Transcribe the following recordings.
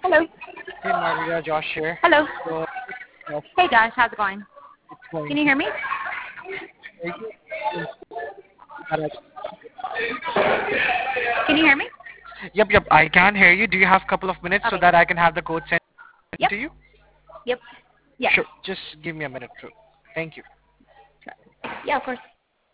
Hello. Hey Maria, Josh here. Hello. So Hey Josh, how's it going? it's going Can you hear me? very Can you hear me? Yep, I can hear you. Do you have a couple of minutes so Okay. that I can have the code sent Yep. to you? Yep. Yeah. Sure. Just give me a minute, too. Thank you. Yeah, of course.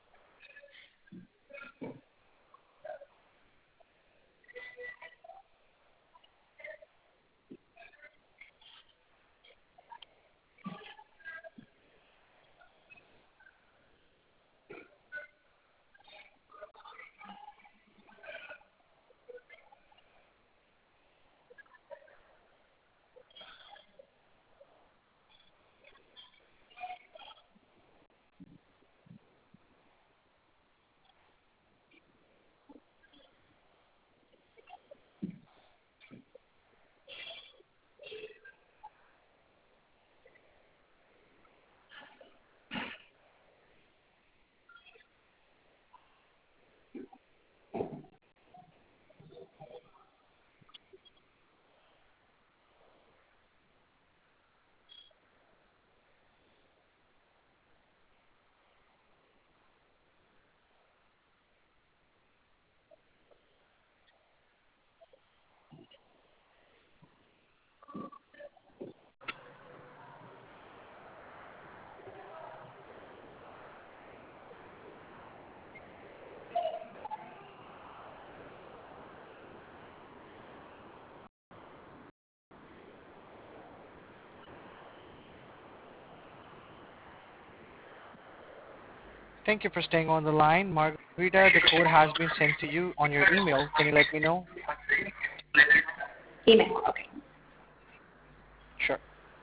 Thank you for staying on the line. Margarita, the code has been sent to you on your email. Can you let me know? Email. Okay. Sure.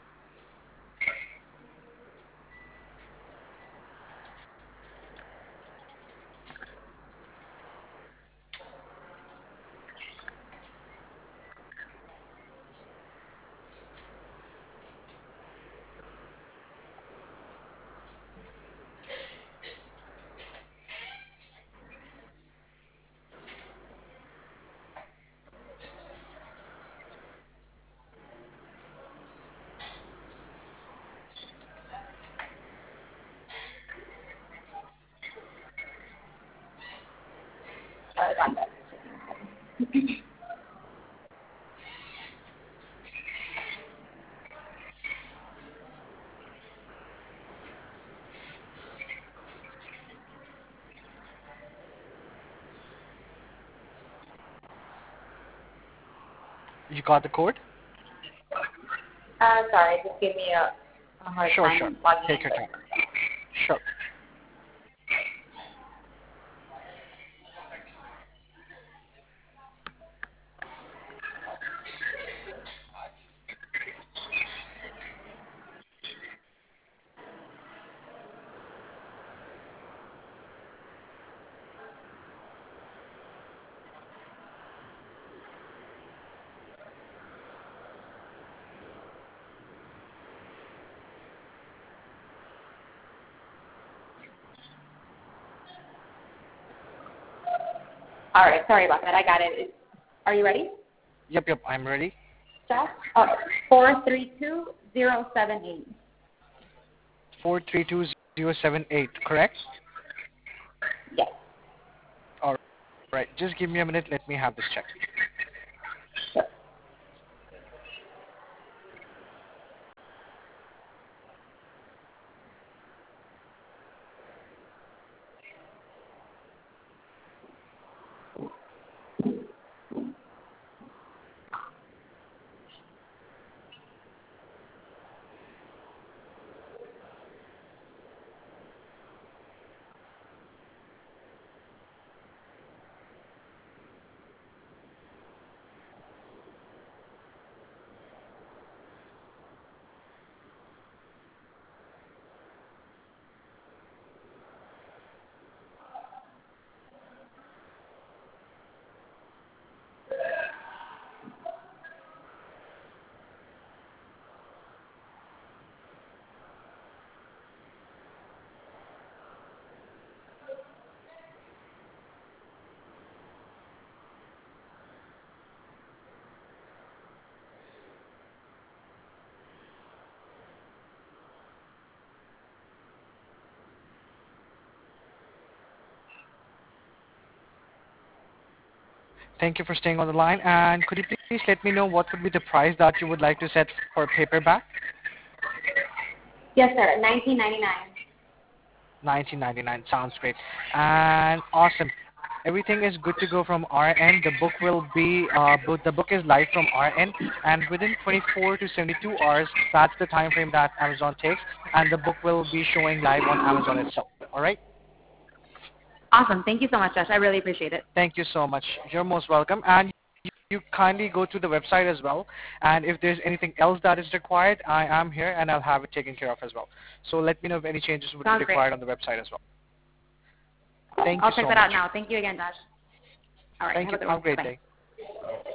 Sorry about that. You got the code? Sorry, just give me a hard Sure. time logging Take in your here. time. Sure. All right. Sorry about that. I got it. Are you ready? Yep, I'm ready. Josh? Oh, 432078. 432078, correct? Yes. All right. Just give me a minute. Let me have this checked. Sure. Thank you for staying on the line. And could you please let me know what would be the price that you would like to set for paperback? Yes, sir. 1999. 1999. Sounds great. And awesome. Everything is good to go from our end. The book is live from our end, and within 24 to 72 hours, that's the time frame that Amazon takes, and the book will be showing live on Amazon itself. All right. Awesome. Thank you so much, Josh. I really appreciate it. Thank you so much. You're most welcome. And you kindly go to the website as well. And if there's anything else that is required, I am here and I'll have it taken care of as well. So let me know if any changes would be Sounds required great. on the website as well. Thank I'll you check so that much. out now. Thank you again, Josh. All right. Thank you. Have a good Have one. a great Bye. day.